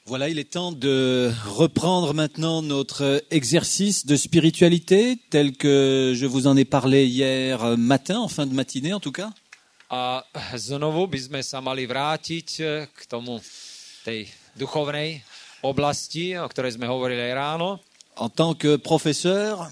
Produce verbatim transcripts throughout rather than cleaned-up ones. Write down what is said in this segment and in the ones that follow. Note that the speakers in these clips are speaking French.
Voilà, il est temps de reprendre maintenant notre exercice de spiritualité tel que je vous en ai parlé hier matin, en fin de matinée en tout cas. A znovu by sme sa mali vrátiť k tomu, tej duchovnej oblasti, o ktorej sme hovorili aj ráno. En tant que professeur,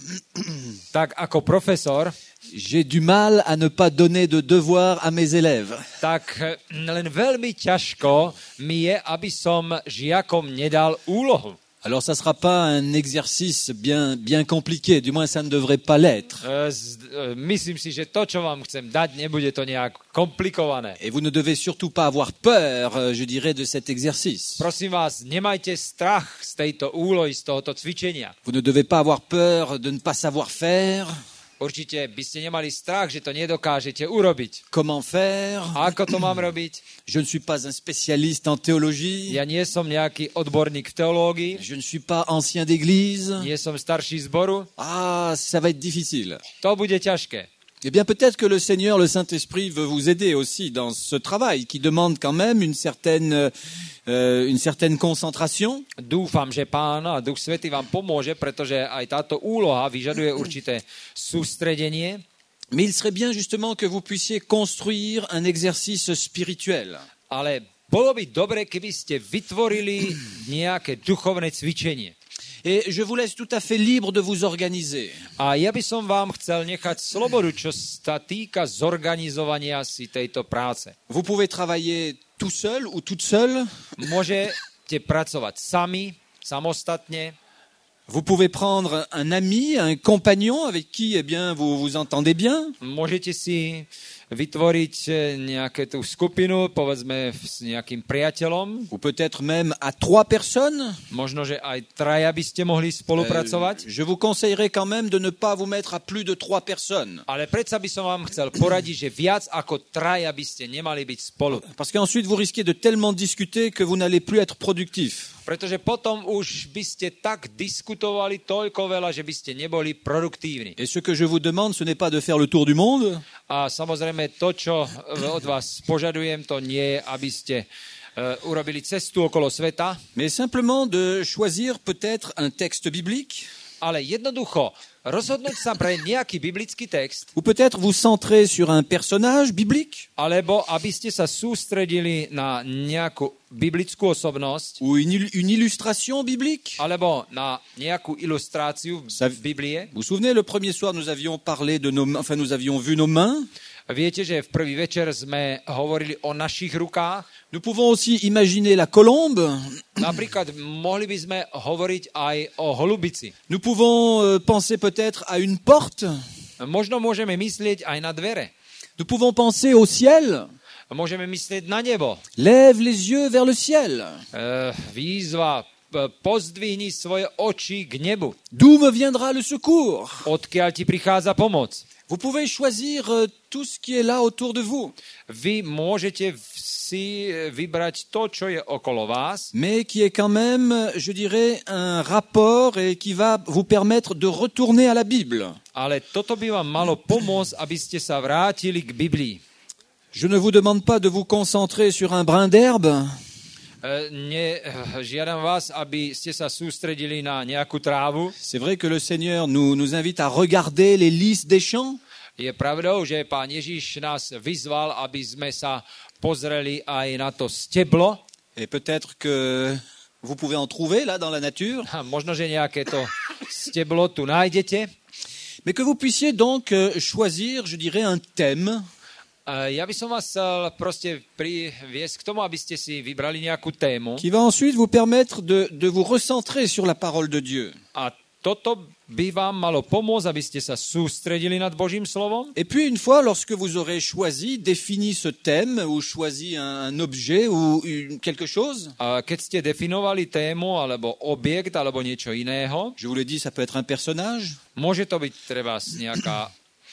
Tak ako profesor, j'ai du mal à ne pas donner de devoirs à mes élèves. tak len veľmi ťažko mi je, aby som žiakom nedal úlohu. Alors ça sera pas un exercice bien bien compliqué, du moins ça ne devrait pas l'être. E, z- e, Myslím si, že to, čo vám chcem dať, nebude to nejak komplikované. Et vous ne devez surtout pas avoir peur, euh, je dirais, de cet exercice. Prosím vás, nemajte strach z tejto úlohy, z tohoto cvičenia. Vous ne devez pas avoir peur de ne pas savoir faire, Určite by ste nemali strach, že to nedokážete urobiť. comment faire. A ako to mám robiť? Je ne suis pas un spécialiste en théologie, Ja nie som nejaký odborník v teológii, je ne suis pas ancien d'église. nie som starší zboru. Ah, ça va être difficile. To bude ťažké. Eh bien, peut-être que le Seigneur, le Saint-Esprit, veut vous aider aussi dans ce travail qui demande quand même une certaine, euh, une certaine concentration. Dúfam, že Pán a Duch Svätý vám pomôže, pretože aj táto úloha vyžaduje určité sústredenie. Mais il serait bien justement que vous puissiez construire un exercice spirituel. Ale bolo by dobre, keby ste vytvorili nejaké duchovné cvičenie. Et je vous laisse tout à fait libre de vous organiser. A ja by som vám chcel nechať slobodu, čo sa týka zorganizovania si tejto práce. Vous pouvez travailler tout seul ou toute seule. Môžete pracovať sami, samostatne. Vous pouvez prendre un ami, un compagnon avec qui eh bien, vous vous entendez bien. Môžete si vytvoriť nejakú tú skupinu, povedzme s nejakým priateľom. Ou peut-être même à trois personnes. Možno, že aj traja by ste mohli Euh, spolupracovať. je vous conseillerais quand même de ne pas vous mettre à plus de trois personnes. Ale predsa by som vám chcel poradiť, že viac ako traja by ste nemali byť spolu. Parce qu'ensuite, vous risquez de tellement discuter que vous n'allez plus être productif. Pretože potom už by ste tak diskutovali toľko veľa, že by ste neboli produktívni. Et ce que je vous demande, ce n'est pas de faire le tour du monde, A samozrejme to, čo od vás požadujem, to nie je, aby ste uh, urobili cestu okolo sveta, mais simplement de choisir peut-être un texte biblique, ale jednoducho rozhodnúť sa pre nejaký biblický text, ou peut-être vous centrer sur un personnage biblique, alebo aby ste sa sústredili na nejakú biblickú osobnosť, ou une, il- une illustration biblique. alebo na nejakú ilustráciu Sa- v Biblie. Vous vous souvenez, le premier soir, nous avions parlé de nos mains, enfin, nous avions vu nos mains. Viete, že v prvý večer sme hovorili o našich rukách. Nous pouvons aussi imaginer la colombe. Napríklad mohli by sme hovoriť aj o holubici. Nous pouvons euh, penser peut-être à une porte. Možno môžeme myslieť aj na dvere. Nous pouvons penser au ciel. Môžeme myslieť na nebo. Lève les yeux vers le ciel. E, výzva, p- pozdvihni svoje oči k nebu. D'où me viendra le secours? Odkiaľ ti prichádza pomoc? Vous pouvez choisir euh, tout ce qui est là autour de vous, Vy môžete v- si vybrať to, čo je okolo vás, mais qui est quand même, je dirais, un rapport et qui va vous permettre de retourner à la Bible. ale toto by vám malo pomôcť, aby ste sa vrátili k Biblii. Je ne vous demande pas de vous concentrer sur un brin d'herbe, E, ne, žiadam vás, aby ste sa sústredili na nejakú trávu. c'est vrai que le Seigneur nous, nous invite à regarder les lys des champs, Je pravdou, že Pán Ježiš nás vyzval, aby sme sa pozreli aj na to steblo. et peut-être que vous pouvez en trouver là dans la nature, A možno, že nejaké to steblo tu nájdete. mais que vous puissiez donc euh, choisir, je dirais, un thème E, Ja by som vás chcel proste priviesť k tomu, aby ste si vybrali nejakú tému. qui va ensuite vous permettre de, de vous recentrer sur la parole de Dieu. A toto by vám malo pomôcť, aby ste sa sústredili nad Božím slovom. Et puis une fois, lorsque vous aurez choisi, défini ce thème ou choisi un, un objet ou une- quelque chose, A keď ste definovali tému, alebo objekt, alebo niečo iného, je vous l'ai dit, ça peut être un personnage, môže to byť treba nejaká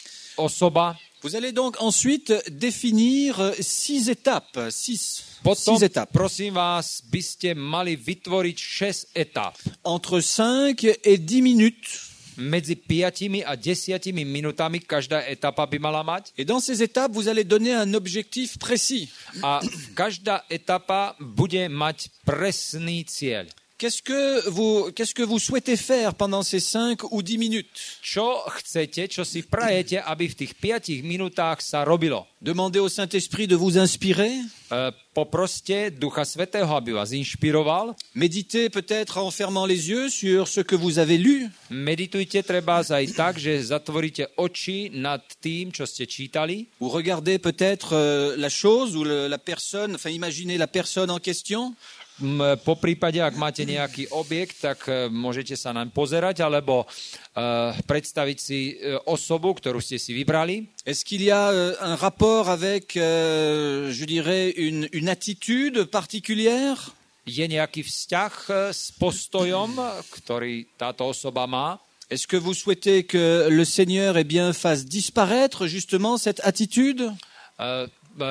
osoba. vous allez donc ensuite définir six étapes, six, Potom, six étapes, prosím vás, by ste mali vytvoriť šesť etap. entre cinq et dix minutes. Medzi piatimi a desiatimi minutami každá etapa by mala mať. Et dans ces étapes, vous allez donner un objectif précis. A každá etapa bude mať presný cieľ. Qu'est-ce que vous, qu'est-ce que vous souhaitez faire pendant ces cinq ou dix minutes? Čo chcete, čo si prajete, aby v tých piatich minútach sa robilo? Demandez au Saint-Esprit de vous inspirer. E, poproste Ducha Svätého, aby vás inšpiroval. Méditez peut-être en fermant les yeux sur ce que vous avez lu. Meditujte treba aj tak, že zatvoríte oči nad tým, čo ste čítali. Ou regardez peut-être euh, la chose ou le, la personne, enfin imaginez la personne en question. Po prípade, ak máte nejaký objekt, tak môžete sa naň pozerať, alebo uh, predstaviť si uh, osobu, ktorú ste si vybrali. Est-ce qu'il y a euh, un rapport avec, euh, je dirais, une, une attitude particulière? Je nejaký vzťah s postojom, ktorý táto osoba má? Est-ce que vous souhaitez que le Seigneur eh bien, fasse disparaître justement cette attitude? Uh,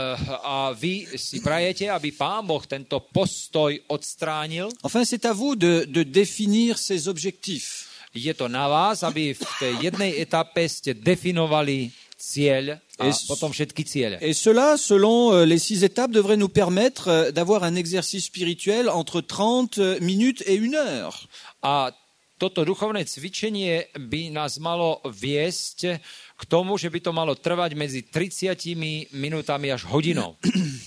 a vy si prajete, aby Pán Boh tento postoj odstránil? Enfin, c'est à vous de, de définir ces objectifs. Je to na vás, aby v tej jednej etape ste definovali cieľ a Et, potom všetky ciele. et cela, selon euh, les six étapes, devrait nous permettre euh, d'avoir un exercice spirituel entre trente minutes et une heure. A toto duchovné cvičenie by nás malo viesť k tomu, že by to malo trvať medzi tridsiatimi minútami až hodinou.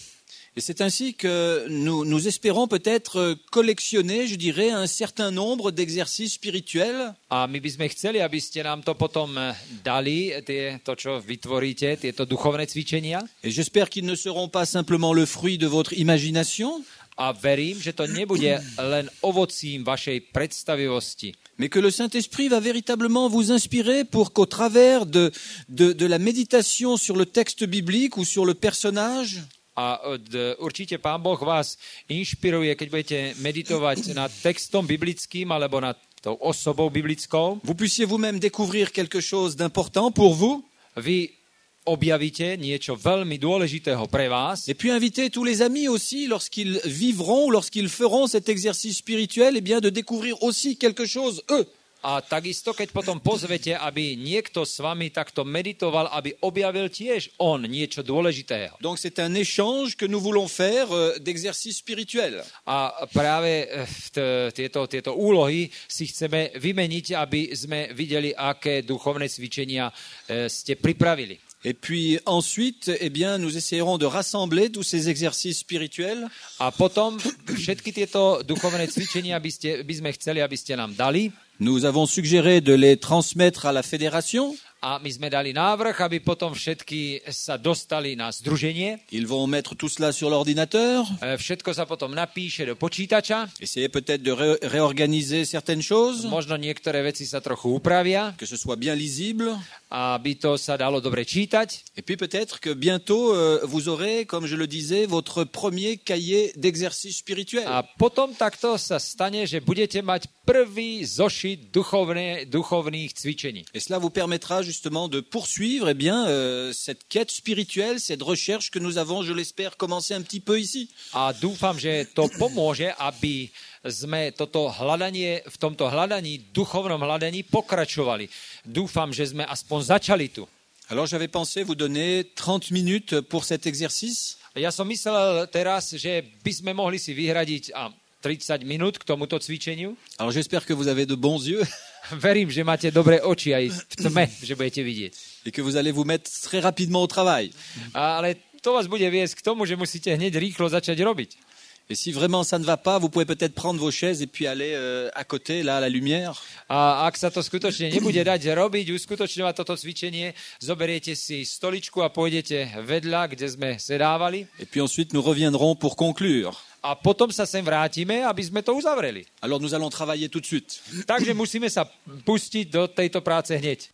Et c'est ainsi que nous, nous espérons peut-être collectionner, je dirais, un certain nombre d'exercices spirituels. A my by sme chceli, aby ste nám to potom dali, tie, to, čo vytvoríte, tieto duchovné cvičenia. Et j'espère qu'ils ne seront pas simplement le fruit de votre imagination, A verím, že to nebude len ovocím vašej predstavivosti, mais que le Saint-Esprit va véritablement vous inspirer pour qu'au travers de, de, de la méditation sur le texte biblique ou sur le personnage, a od, určite Pán Boh vás inšpiruje, keď budete meditovať nad textom biblickým alebo nad tou osobou biblickou. vous puissiez vous-même découvrir quelque chose d'important pour vous. Vy objavíte niečo veľmi dôležitého pre vás. Et puis inviter tous les amis aussi, lorsqu'ils vivront, lorsqu'ils feront cet exercice spirituel, eh bien de découvrir aussi quelque chose, eux. A takisto, keď potom pozvete, aby niekto s vami takto meditoval, aby objavil tiež on niečo dôležitého. Donc c'est un échange que nous voulons faire euh, d'exercices spirituels. A práve t- tieto, tieto úlohy si chceme vymeniť, aby sme videli, aké duchovné cvičenia e, ste pripravili. Et puis ensuite, eh bien, nous essayerons de rassembler tous ces exercices spirituels. A potom všetky tieto duchovné cvičenia by, ste, by sme chceli, aby ste nám dali. Nous avons suggéré de les transmettre à la fédération. A my sme dali návrh, aby potom všetky sa dostali na združenie. Ils vont mettre tout cela sur l'ordinateur. E, Všetko sa potom napíše do počítača. Essayer peut-être de ré- réorganiser certaines choses, Možno niektoré veci sa trochu upravia, que ce soit bien lisible. aby to sa dalo dobre čítať. Et puis peut-être que bientôt, euh, vous aurez, comme je le disais, votre premier cahier d'exercice spirituel. A potom takto sa stane, že budete mať prvý zošit duchovné, duchovných cvičení. Et cela vous permettra justement de poursuivre eh bien, euh, cette quête spirituelle, cette recherche que nous avons, je l'espère, commencé un petit peu ici. A dúfam, že to pomôže, aby sme toto hľadanie, v tomto hľadaní, duchovnom hľadaní pokračovali. Dúfam, že sme aspoň začali tu. Alors j'avais pensé vous donner trente minutes pour cet exercice. Ja som myslel teraz, že by sme mohli si vyhradiť a tridsať minút k tomuto cvičeniu. Alors j'espère que vous avez de bons yeux Verím, že máte dobré oči aj v tme, že budete vidieť. et que vous allez vous mettre très rapidement au travail. A, ale to vás bude viesť k tomu, že musíte hneď rýchlo začať robiť. Et si vraiment ça ne va pas, vous pouvez peut-être prendre vos chaises et puis aller euh, à côté, là, à la lumière. A ak sa to skutočne nebude dať robiť, uskutočňovať toto cvičenie, zoberiete si stoličku a pôjdete vedľa, kde sme sedávali. Et puis ensuite, nous reviendrons pour conclure. A potom sa sem vrátime, aby sme to uzavreli. Alors nous allons travailler tout de suite. Takže musíme sa pustiť do tejto práce hneď.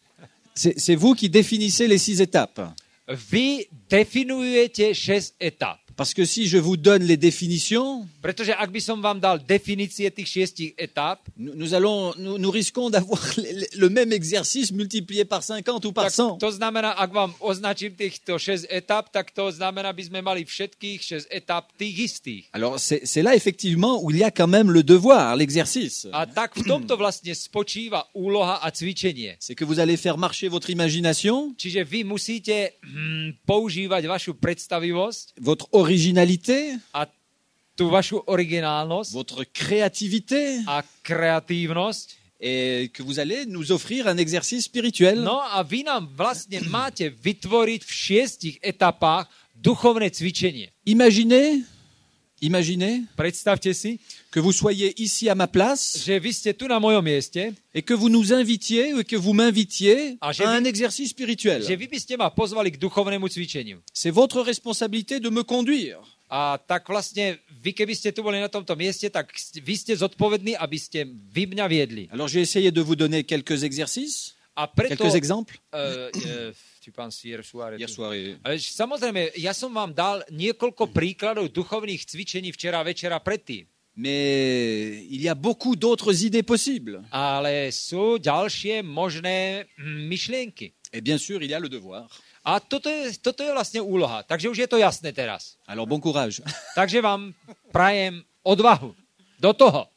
C'est c'est vous qui définissez les six étapes. Vy definujete šesť etap. Parce que si je vous donne les définitions, Pretože ak by som vám dal definície tých šiestich etáp, nous, nous allons, nous, nous risquons d'avoir le, le même exercice multiplié par cinquante ou par tak cent. to znamená, ak vám označím týchto šesť etáp, tak to znamená, by sme mali všetkých šesť etáp tých istých. Alors c'est, c'est là effectivement où il y a quand même le devoir, l'exercice. A tak v tomto vlastne spočíva úloha a cvičenie. C'est que vous allez faire marcher votre imagination, Čiže vy musíte hm, používať vašu predstavivosť votre originalité, a tú vašu originálnosť votre créativité, a kreatívnosť. et que vous allez nous offrir un exercice spirituel. No a vy nám vlastne máte vytvoriť v šiestich etapách duchovné cvičenie. Imaginez, imaginez Predstavte si, que vous soyez ici à ma place že vy ste tu na mojom mieste, et que vous nous invitiez ou que vous m'invitiez Ah, j'ai à vu- un exercice spirituel. že vy by ste ma pozvali k duchovnému cvičeniu. C'est votre responsabilité de me conduire. A tak vlastne vy, keby ste tu boli na tomto mieste, tak ste- vy ste zodpovední, aby ste vy mňa viedli. Alors j'ai essayé de vous donner quelques exercices, A preto... quelques exemples. Uh, uh, tu pán hier soir, Hier soir et- Ale samozrejme, ja som vám dal niekoľko príkladov duchovných cvičení včera večera predtým. Mais il y a beaucoup d'autres idées possibles. Ale sú ďalšie možné hm, myšlienky. Et bien sûr, il y a le devoir. A toto je, toto je vlastne úloha. Takže už je to jasné teraz. Alors bon courage. Takže vám prajem odvahu do toho.